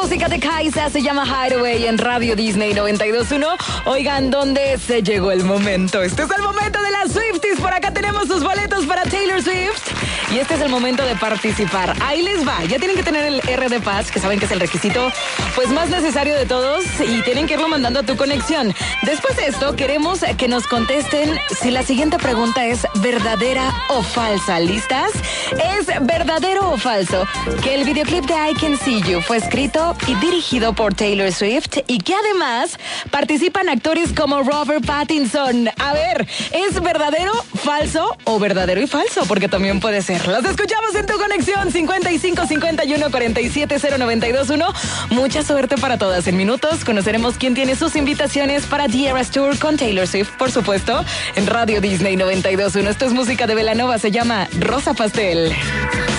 música de Kaisa, se llama Hideaway en Radio Disney 92.1. Oigan, ¿dónde se llegó el momento? Este es el momento de las Swifties. Por acá tenemos sus boletos para Taylor Swift. Y este es el momento de participar. Ahí les va. Ya tienen que tener el RD Pass, que saben que es el requisito pues más necesario de todos. Y tienen que irlo mandando a tu conexión. Después de esto, queremos que nos contesten si la siguiente pregunta es verdadera o falsa. ¿Listas? ¿Es verdadero o falso que el videoclip de I Can See You fue escrito y dirigido por Taylor Swift y que además participan actores como Robert Pattinson? A ver, ¿es verdadero, falso o verdadero y falso? Porque también puede ser. Los escuchamos en tu conexión 55 51 47 0921. Mucha suerte para todas. En minutos conoceremos quién tiene sus invitaciones para The Eras Tour con Taylor Swift, por supuesto, en Radio Disney 92.1. Esto es música de Belanova, se llama Rosa Pastel.